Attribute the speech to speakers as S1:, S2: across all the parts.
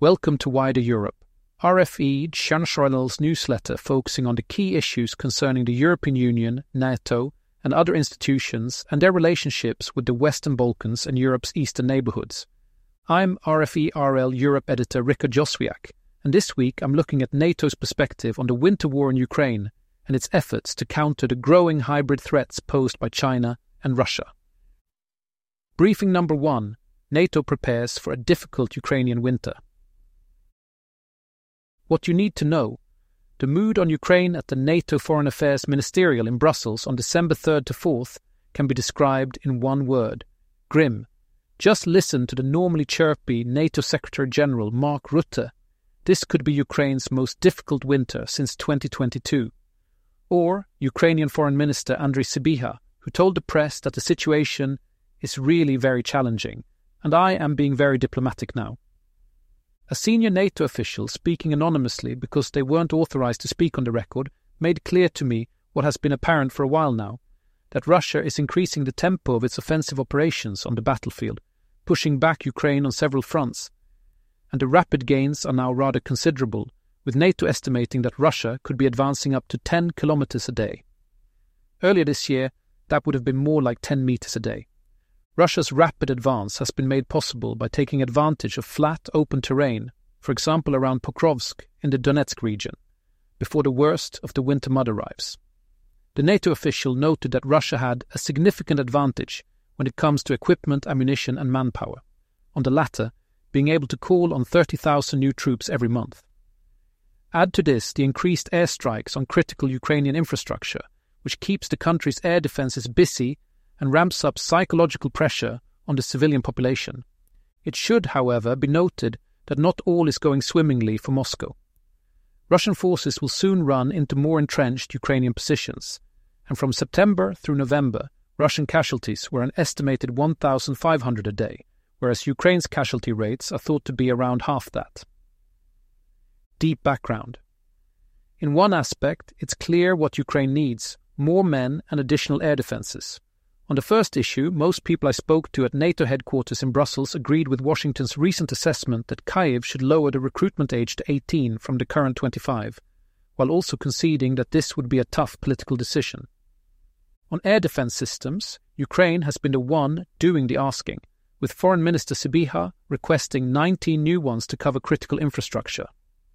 S1: Welcome to Wider Europe, RFE Chancelleur's newsletter focusing on the key issues concerning the European Union, NATO, and other institutions and their relationships with the Western Balkans and Europe's eastern neighbourhoods. I'm RFE RL Europe editor Rikard Joswiak, and this week I'm looking at NATO's perspective on the winter war in Ukraine and its efforts to counter the growing hybrid threats posed by China and Russia. Briefing number 1. NATO prepares for a difficult Ukrainian winter. What you need to know. The mood on Ukraine at the NATO Foreign Affairs Ministerial in Brussels on December 3rd to 4th can be described in one word: grim. Just listen to the normally chirpy NATO Secretary-General Mark Rutte. This could be Ukraine's most difficult winter since 2022. Or Ukrainian Foreign Minister Andriy Sybiha, who told the press that the situation is really very challenging, and I am being very diplomatic now. A senior NATO official, speaking anonymously because they weren't authorized to speak on the record, made clear to me what has been apparent for a while now, that Russia is increasing the tempo of its offensive operations on the battlefield, pushing back Ukraine on several fronts. And the rapid gains are now rather considerable, with NATO estimating that Russia could be advancing up to 10 kilometers a day. Earlier this year, that would have been more like 10 meters a day. Russia's rapid advance has been made possible by taking advantage of flat, open terrain, for example around Pokrovsk in the Donetsk region, before the worst of the winter mud arrives. The NATO official noted that Russia had a significant advantage when it comes to equipment, ammunition and manpower, on the latter being able to call on 30,000 new troops every month. Add to this the increased airstrikes on critical Ukrainian infrastructure, which keeps the country's air defenses busy and ramps up psychological pressure on the civilian population. It should, however, be noted that not all is going swimmingly for Moscow. Russian forces will soon run into more entrenched Ukrainian positions, and from September through November, Russian casualties were an estimated 1,500 a day, whereas Ukraine's casualty rates are thought to be around half that. Deep background. In one aspect, it's clear what Ukraine needs: more men and additional air defenses. On the first issue, most people I spoke to at NATO headquarters in Brussels agreed with Washington's recent assessment that Kyiv should lower the recruitment age to 18 from the current 25, while also conceding that this would be a tough political decision. On air defense systems, Ukraine has been the one doing the asking, with Foreign Minister Sybiha requesting 19 new ones to cover critical infrastructure.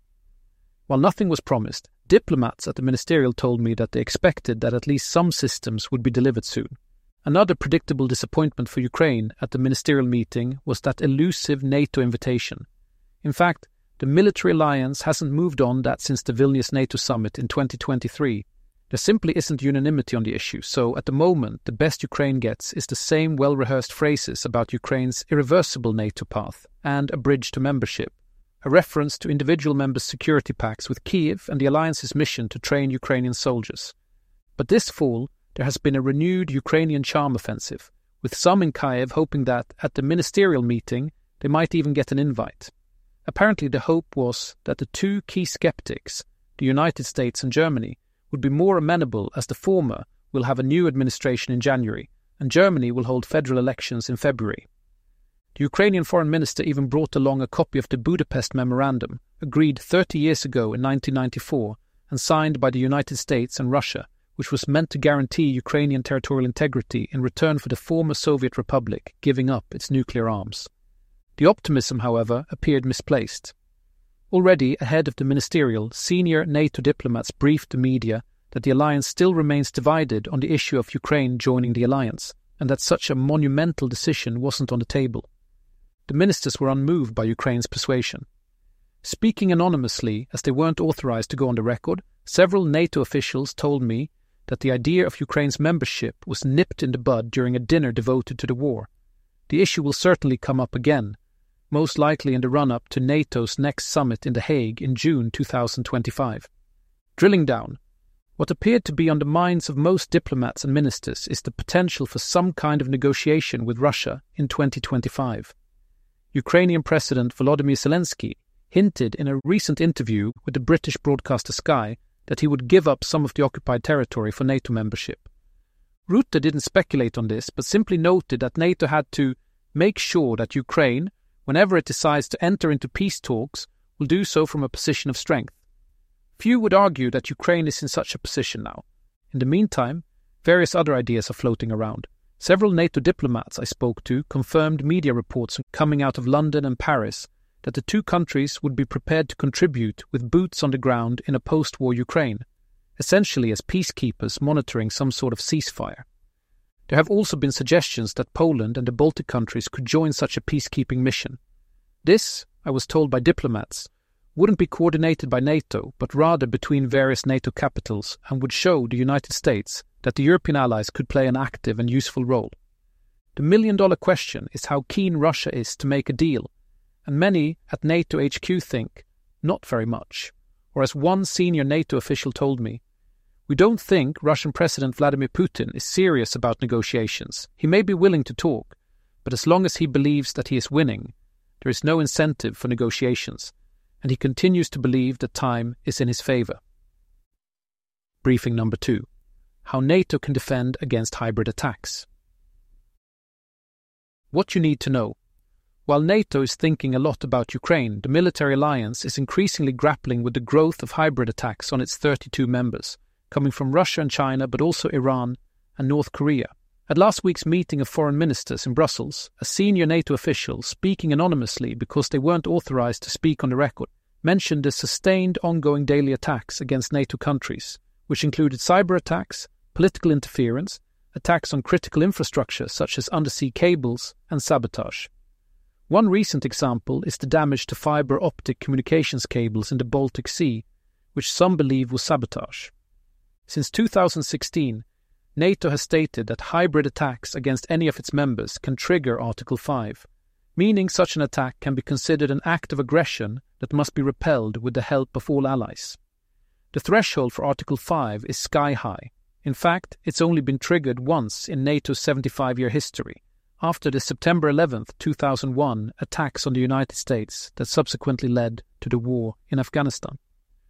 S1: While nothing was promised, diplomats at the ministerial told me that they expected that at least some systems would be delivered soon. Another predictable disappointment for Ukraine at the ministerial meeting was that elusive NATO invitation. In fact, the military alliance hasn't moved on that since the Vilnius NATO summit in 2023. There simply isn't unanimity on the issue, so at the moment the best Ukraine gets is the same well-rehearsed phrases about Ukraine's irreversible NATO path and a bridge to membership, a reference to individual members' security pacts with Kyiv and the alliance's mission to train Ukrainian soldiers. But this fall, there has been a renewed Ukrainian charm offensive, with some in Kyiv hoping that, at the ministerial meeting, they might even get an invite. Apparently the hope was that the two key skeptics, the United States and Germany, would be more amenable as the former will have a new administration in January, and Germany will hold federal elections in February. The Ukrainian foreign minister even brought along a copy of the Budapest Memorandum, agreed 30 years ago in 1994 and signed by the United States and Russia, which was meant to guarantee Ukrainian territorial integrity in return for the former Soviet Republic giving up its nuclear arms. The optimism, however, appeared misplaced. Already ahead of the ministerial, senior NATO diplomats briefed the media that the alliance still remains divided on the issue of Ukraine joining the alliance, and that such a monumental decision wasn't on the table. The ministers were unmoved by Ukraine's persuasion. Speaking anonymously, as they weren't authorized to go on the record, several NATO officials told me that the idea of Ukraine's membership was nipped in the bud during a dinner devoted to the war. The issue will certainly come up again, most likely in the run-up to NATO's next summit in The Hague in June 2025. Drilling down, what appeared to be on the minds of most diplomats and ministers is the potential for some kind of negotiation with Russia in 2025. Ukrainian President Volodymyr Zelensky hinted in a recent interview with the British broadcaster Sky that he would give up some of the occupied territory for NATO membership. Rutte didn't speculate on this, but simply noted that NATO had to make sure that Ukraine whenever it decides to enter into peace talks, will do so from a position of strength. Few would argue that Ukraine is in such a position now. In the meantime, various other ideas are floating around. Several NATO diplomats I spoke to confirmed media reports coming out of London and Paris that the two countries would be prepared to contribute with boots on the ground in a post-war Ukraine, essentially as peacekeepers monitoring some sort of ceasefire. There have also been suggestions that Poland and the Baltic countries could join such a peacekeeping mission. This, I was told by diplomats, wouldn't be coordinated by NATO, but rather between various NATO capitals, and would show the United States that the European allies could play an active and useful role. The million-dollar question is how keen Russia is to make a deal, and many at NATO HQ think, not very much. Or as one senior NATO official told me, "We don't think Russian President Vladimir Putin is serious about negotiations. He may be willing to talk, but as long as he believes that he is winning, there is no incentive for negotiations, and he continues to believe that time is in his favor." Briefing number 2. How NATO can defend against hybrid attacks. What you need to know. While NATO is thinking a lot about Ukraine, the military alliance is increasingly grappling with the growth of hybrid attacks on its 32 members, coming from Russia and China, but also Iran and North Korea. At last week's meeting of foreign ministers in Brussels, a senior NATO official, speaking anonymously because they weren't authorized to speak on the record, mentioned the sustained ongoing daily attacks against NATO countries, which included cyber attacks, political interference, attacks on critical infrastructure such as undersea cables, and sabotage. One recent example is the damage to fiber optic communications cables in the Baltic Sea, which some believe was sabotage. Since 2016, NATO has stated that hybrid attacks against any of its members can trigger Article 5, meaning such an attack can be considered an act of aggression that must be repelled with the help of all allies. The threshold for Article 5 is sky high. In fact, it's only been triggered once in NATO's 75-year history, after the September 11, 2001 attacks on the United States that subsequently led to the war in Afghanistan.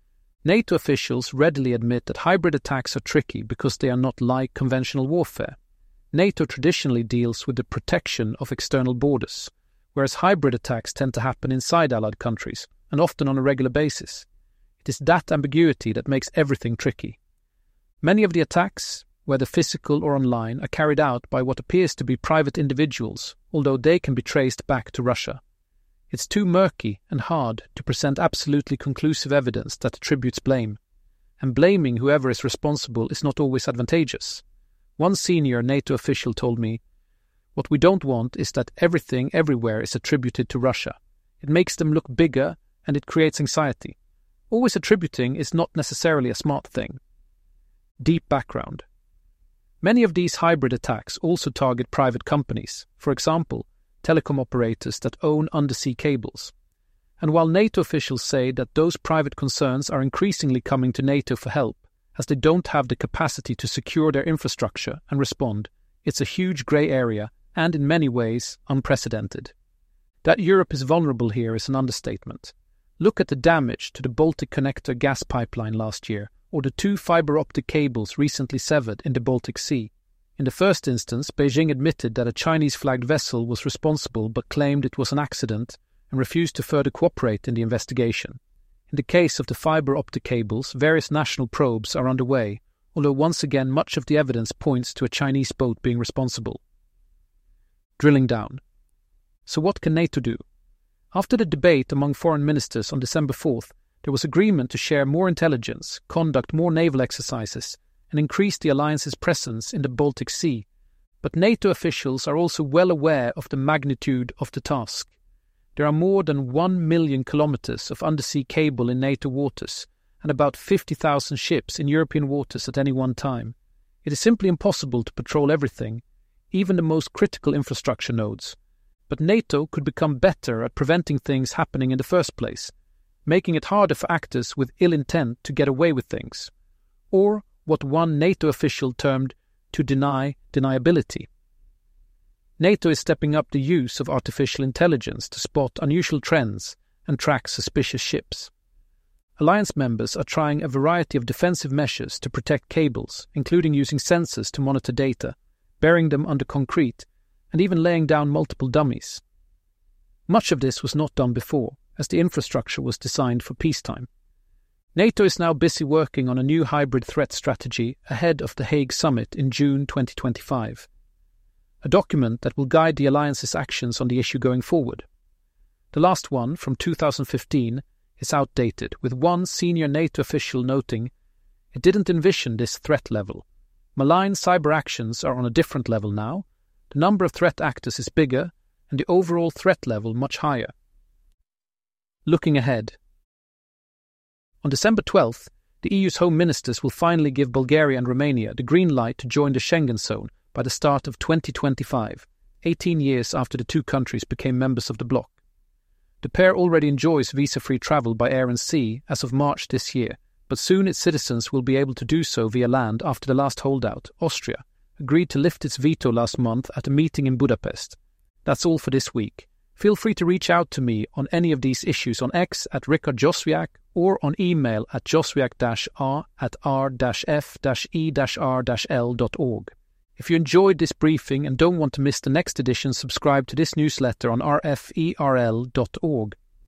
S1: NATO officials readily admit that hybrid attacks are tricky because they are not like conventional warfare. NATO traditionally deals with the protection of external borders, whereas hybrid attacks tend to happen inside allied countries, and often on a regular basis. It is that ambiguity that makes everything tricky. Many of the attacks, whether physical or online, are carried out by what appears to be private individuals, although they can be traced back to Russia. It's too murky and hard to present absolutely conclusive evidence that attributes blame, and blaming whoever is responsible is not always advantageous. One senior NATO official told me, "What we don't want is that everything everywhere is attributed to Russia. It makes them look bigger and it creates anxiety. Always attributing is not necessarily a smart thing." Deep background. Many of these hybrid attacks also target private companies, for example, telecom operators that own undersea cables. And while NATO officials say that those private concerns are increasingly coming to NATO for help, as they don't have the capacity to secure their infrastructure and respond, it's a huge grey area and in many ways unprecedented. That Europe is vulnerable here is an understatement. Look at the damage to the Baltic Connector gas pipeline last year, or the 2 fiber optic cables recently severed in the Baltic Sea. In the first instance, Beijing admitted that a Chinese-flagged vessel was responsible but claimed it was an accident and refused to further cooperate in the investigation. In the case of the fiber optic cables, various national probes are underway, although once again much of the evidence points to a Chinese boat being responsible. Drilling down. So what can NATO do? After the debate among foreign ministers on December 4th, there was agreement to share more intelligence, conduct more naval exercises, and increase the alliance's presence in the Baltic Sea. But NATO officials are also well aware of the magnitude of the task. There are more than 1 million kilometers of undersea cable in NATO waters, and about 50,000 ships in European waters at any one time. It is simply impossible to patrol everything, even the most critical infrastructure nodes. But NATO could become better at preventing things happening in the first place, making it harder for actors with ill intent to get away with things, or what one NATO official termed to deny deniability. NATO is stepping up the use of artificial intelligence to spot unusual trends and track suspicious ships. Alliance members are trying a variety of defensive measures to protect cables, including using sensors to monitor data, burying them under concrete, and even laying down multiple dummies. Much of this was not done before, as the infrastructure was designed for peacetime. NATO is now busy working on a new hybrid threat strategy ahead of the Hague Summit in June 2025, a document that will guide the alliance's actions on the issue going forward. The last one, from 2015, is outdated, with one senior NATO official noting it didn't envision this threat level. Malign cyber actions are on a different level now, the number of threat actors is bigger, and the overall threat level much higher. Looking ahead. On December 12th, the EU's home ministers will finally give Bulgaria and Romania the green light to join the Schengen zone by the start of 2025, 18 years after the two countries became members of the bloc. The pair already enjoys visa-free travel by air and sea as of March this year, but soon its citizens will be able to do so via land after the last holdout, Austria, agreed to lift its veto last month at a meeting in Budapest. That's all for this week. Feel free to reach out to me on any of these issues on X at Rikard Joswiak or on email at joswiak-r@r-f-e-r-l.org. If you enjoyed this briefing and don't want to miss the next edition, subscribe to this newsletter on rferl.org.